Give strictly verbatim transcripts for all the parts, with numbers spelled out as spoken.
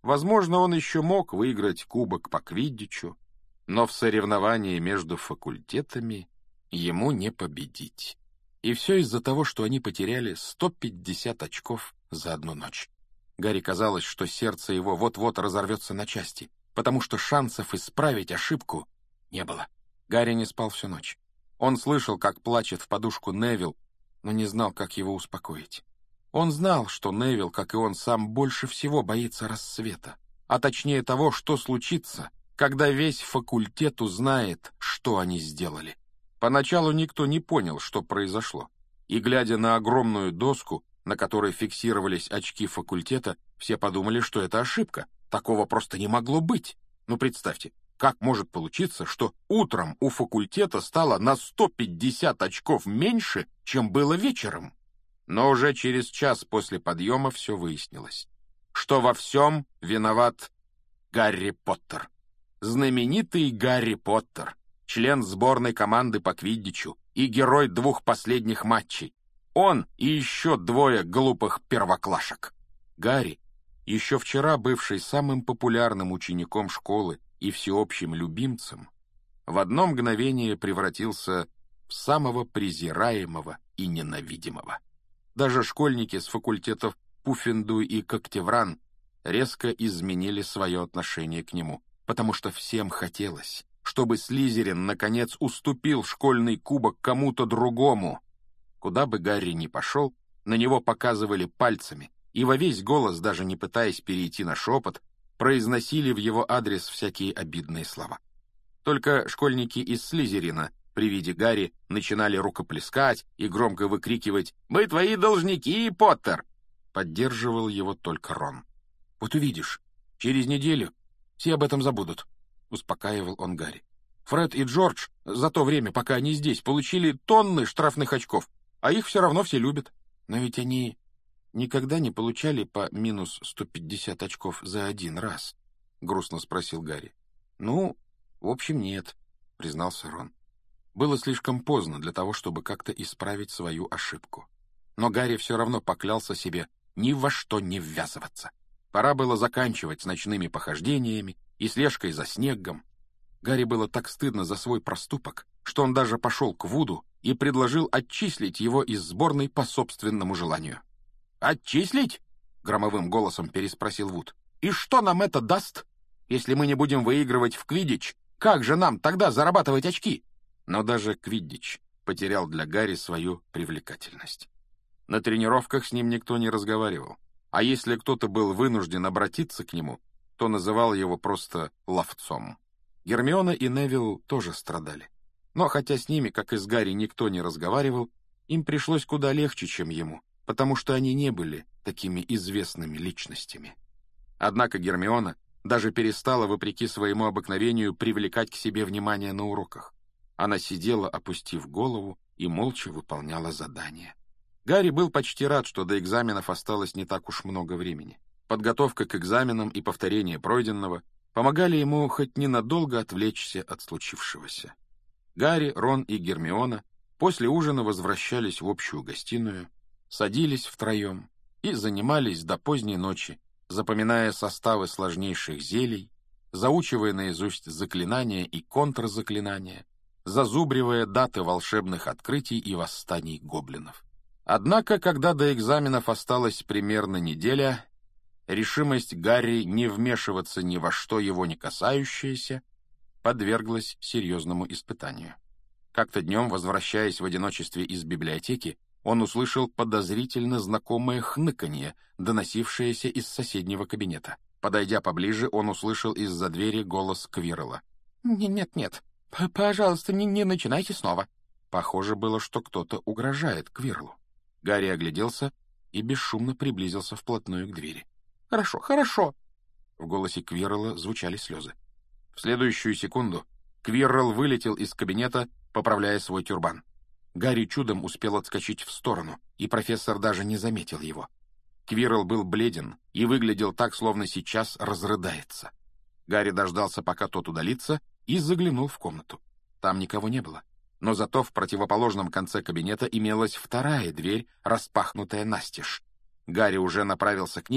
Возможно, он еще мог выиграть кубок по квиддичу, но в соревновании между факультетами ему не победить. И все из-за того, что они потеряли сто пятьдесят очков за одну ночь. Гарри казалось, что сердце его вот-вот разорвется на части, потому что шансов исправить ошибку не было. Гарри не спал всю ночь. Он слышал, как плачет в подушку Невилл, но не знал, как его успокоить. Он знал, что Невилл, как и он сам, больше всего боится рассвета, а точнее того, что случится, когда весь факультет узнает, что они сделали. Поначалу никто не понял, что произошло, и, глядя на огромную доску, на которой фиксировались очки факультета, все подумали, что это ошибка. Такого просто не могло быть. Ну, представьте, как может получиться, что утром у факультета стало на сто пятьдесят очков меньше, чем было вечером? Но уже через час после подъема все выяснилось, что во всем виноват Гарри Поттер. Знаменитый Гарри Поттер, член сборной команды по квиддичу и герой двух последних матчей. Он и еще двое глупых первоклашек. Гарри, еще вчера бывший самым популярным учеником школы и всеобщим любимцем, в одно мгновение превратился в самого презираемого и ненавидимого. Даже школьники с факультетов Пуффендуй и Когтевран резко изменили свое отношение к нему, потому что всем хотелось, чтобы Слизерин наконец уступил школьный кубок кому-то другому. Куда бы Гарри ни пошел, на него показывали пальцами, и во весь голос, даже не пытаясь перейти на шепот, произносили в его адрес всякие обидные слова. Только школьники из Слизерина при виде Гарри начинали рукоплескать и громко выкрикивать «Мы твои должники, Поттер!» Поддерживал его только Рон. «Вот увидишь, через неделю все об этом забудут», — успокаивал он Гарри. «Фред и Джордж за то время, пока они здесь, получили тонны штрафных очков, а их все равно все любят. Но ведь они никогда не получали по минус сто пятьдесят очков за один раз?» — грустно спросил Гарри. «Ну, в общем, нет», — признался Рон. Было слишком поздно для того, чтобы как-то исправить свою ошибку. Но Гарри все равно поклялся себе ни во что не ввязываться. Пора было заканчивать с ночными похождениями и слежкой за Снеггом. Гарри было так стыдно за свой проступок, что он даже пошел к Вуду и предложил отчислить его из сборной по собственному желанию. «Отчислить?» — громовым голосом переспросил Вуд. «И что нам это даст? Если мы не будем выигрывать в квиддич, как же нам тогда зарабатывать очки?» Но даже квиддич потерял для Гарри свою привлекательность. На тренировках с ним никто не разговаривал, а если кто-то был вынужден обратиться к нему, то называл его просто ловцом. Гермиона и Невилл тоже страдали. Но хотя с ними, как и с Гарри, никто не разговаривал, им пришлось куда легче, чем ему, потому что они не были такими известными личностями. Однако Гермиона даже перестала, вопреки своему обыкновению, привлекать к себе внимание на уроках. Она сидела, опустив голову, и молча выполняла задания. Гарри был почти рад, что до экзаменов осталось не так уж много времени. Подготовка к экзаменам и повторение пройденного помогали ему хоть ненадолго отвлечься от случившегося. Гарри, Рон и Гермиона после ужина возвращались в общую гостиную, садились втроем и занимались до поздней ночи, запоминая составы сложнейших зелий, заучивая наизусть заклинания и контрзаклинания, зазубривая даты волшебных открытий и восстаний гоблинов. Однако, когда до экзаменов осталась примерно неделя, решимость Гарри не вмешиваться ни во что его не касающееся подверглась серьезному испытанию. Как-то днем, возвращаясь в одиночестве из библиотеки, он услышал подозрительно знакомое хныканье, доносившееся из соседнего кабинета. Подойдя поближе, он услышал из-за двери голос Квиррелла. «Нет-нет, пожалуйста, не, не начинайте снова». Похоже было, что кто-то угрожает Квирреллу. Гарри огляделся и бесшумно приблизился вплотную к двери. «Хорошо, хорошо!» В голосе Квиррелла звучали слезы. В следующую секунду Квиррелл вылетел из кабинета, поправляя свой тюрбан. Гарри чудом успел отскочить в сторону, и профессор даже не заметил его. Квиррелл был бледен и выглядел так, словно сейчас разрыдается. Гарри дождался, пока тот удалится, и заглянул в комнату. Там никого не было. Но зато в противоположном конце кабинета имелась вторая дверь, распахнутая настежь. Гарри уже направился к ней,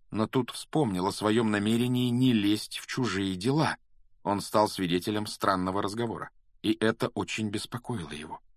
но тут вспомнил о своем намерении не лезть в чужие дела. Он стал свидетелем странного разговора, и это очень беспокоило его.